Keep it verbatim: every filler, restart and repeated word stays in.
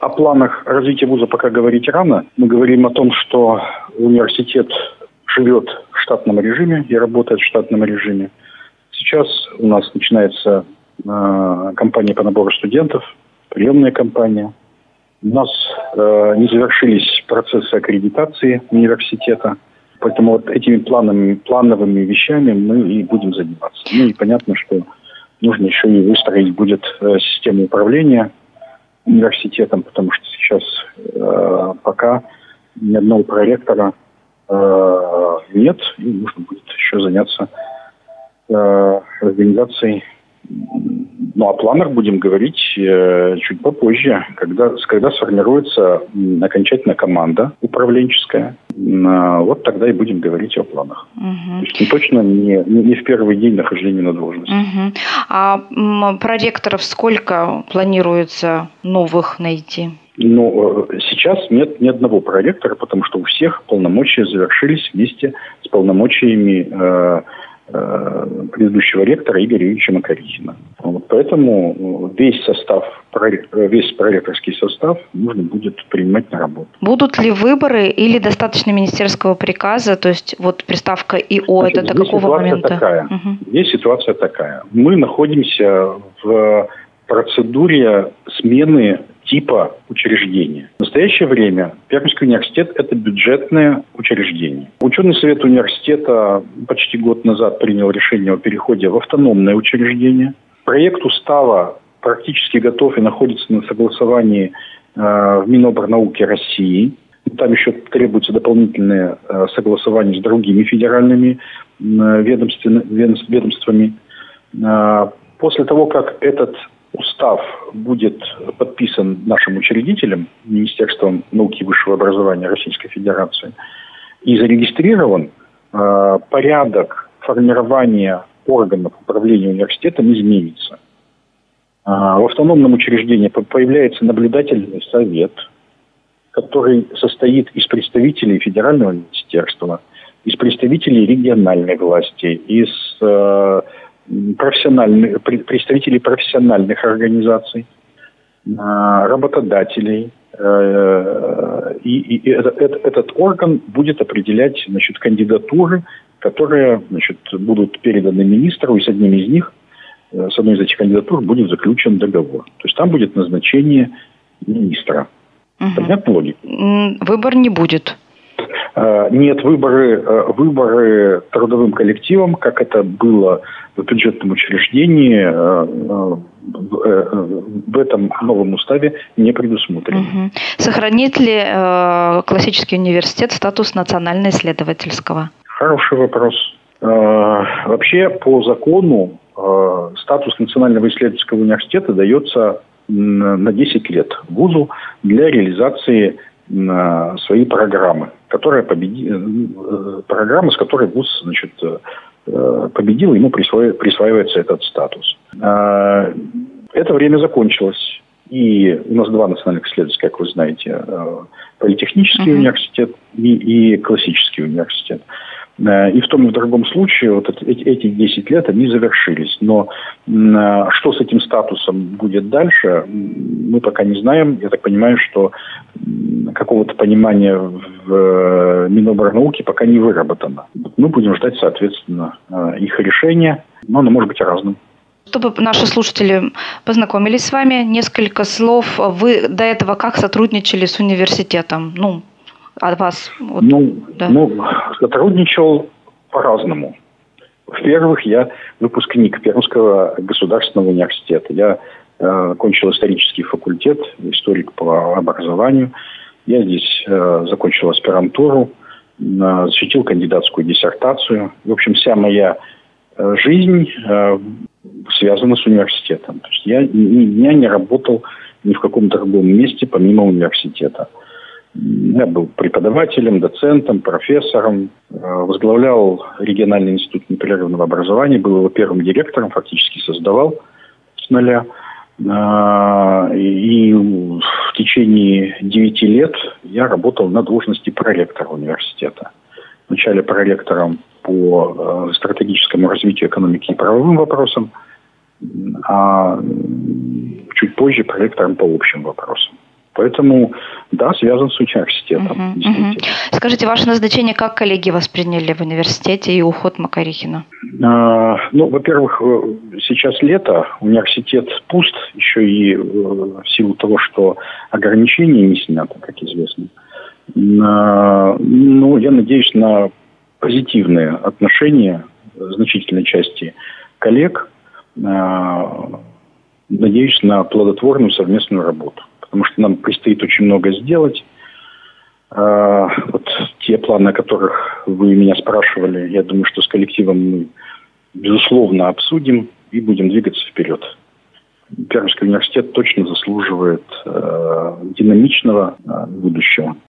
О планах развития вуза пока говорить рано. Мы говорим о том, что университет живет в штатном режиме и работает в штатном режиме. Сейчас у нас начинается э, кампания по набору студентов, приемная кампания. У нас э, не завершились процессы аккредитации университета. Поэтому вот этими планами, плановыми вещами мы и будем заниматься. Ну и понятно, что нужно еще и выстроить будет э, систему управления университетом, потому что сейчас э, пока ни одного проректора э, нет, и нужно будет еще заняться э, организацией. Ну, о планах будем говорить э, чуть попозже, когда, когда сформируется м, окончательно команда управленческая. Э, вот тогда и будем говорить о планах. Угу. То есть не точно не, не, не в первый день нахождения на должности. Угу. А м, проректоров сколько планируется новых найти? Ну, э, сейчас нет ни одного проректора, потому что у всех полномочия завершились вместе с полномочиями э, предыдущего ректора Игоря Юрьевича Макарихина. Вот поэтому весь состав, весь проректорский состав нужно будет принимать на работу. Будут ли выборы или достаточно министерского приказа? То есть вот приставка ИО, значит, это до какого момента? Такая. Угу. Здесь ситуация такая. Мы находимся в процедуре смены типа учреждения. В настоящее время Пермский университет – это бюджетное учреждение. Ученый совет университета почти год назад принял решение о переходе в автономное учреждение. Проект устава практически готов и находится на согласовании э, в Минобрнауки России. Там еще требуется дополнительное э, согласование с другими федеральными э, ведомствами. Э, после того, как этот устав будет подписан нашим учредителем, Министерством науки и высшего образования Российской Федерации, и зарегистрирован, э, порядок формирования органов управления университетом изменится. Э, в автономном учреждении появляется наблюдательный совет, который состоит из представителей федерального министерства, из представителей региональной власти, из э, профессиональных, представителей профессиональных организаций, работодателей. И, и этот, этот орган будет определять, значит, кандидатуры, которые, значит, будут переданы министру, и с одним из них, с одной из этих кандидатур будет заключен договор. То есть там будет назначение министра. Угу. Понятна логика? Выбор не будет. Нет, выборы, выборы трудовым коллективом, как это было в бюджетном учреждении, в этом новом уставе не предусмотрено. Угу. Сохранит ли э, классический университет статус национально-исследовательского? Хороший вопрос. Э, вообще, по закону, э, статус Национального исследовательского университета дается на десять лет вузу для реализации э, своей программы, которая победи... программа, с которой вуз, значит, победил, ему присваивается, присваивается этот статус. Это время закончилось. И у нас два национальных исследователя, как вы знаете, политехнический uh-huh. университет и, и классический университет. И в том и в другом случае вот эти, эти десять лет, они завершились. Но что с этим статусом будет дальше, мы пока не знаем. Я так понимаю, что какого-то понимания в Минобрнауке пока не выработано. Мы будем ждать, соответственно, их решения, но оно может быть разным. Чтобы наши слушатели познакомились с вами, несколько слов. Вы до этого как сотрудничали с университетом? Ну, от вас? Вот, ну, да. ну, сотрудничал по-разному. Во-первых, я выпускник Пермского государственного университета. Я э, окончил исторический факультет, историк по образованию. Я здесь э, закончил аспирантуру, э, защитил кандидатскую диссертацию. В общем, вся моя э, жизнь э, связана с университетом. То есть я, я не работал ни в каком другом месте помимо университета. Я был преподавателем, доцентом, профессором, возглавлял региональный институт непрерывного образования, был его первым директором, фактически создавал с нуля. И в течение девяти лет я работал на должности проректора университета. Вначале проректором по стратегическому развитию экономики и правовым вопросам, а чуть позже проректором по общим вопросам. Поэтому, да, связан с университетом. Uh-huh, uh-huh. Скажите, ваше назначение как коллеги восприняли в университете и уход Макарихина? А, ну, во-первых, сейчас лето, университет пуст, еще и в силу того, что ограничения не сняты, как известно. А, ну, я надеюсь на позитивные отношения значительной части коллег. А, надеюсь на плодотворную совместную работу. Потому что нам предстоит очень много сделать. А, вот те планы, о которых вы меня спрашивали, я думаю, что с коллективом мы, безусловно, обсудим и будем двигаться вперед. Пермский университет точно заслуживает э, динамичного э, будущего.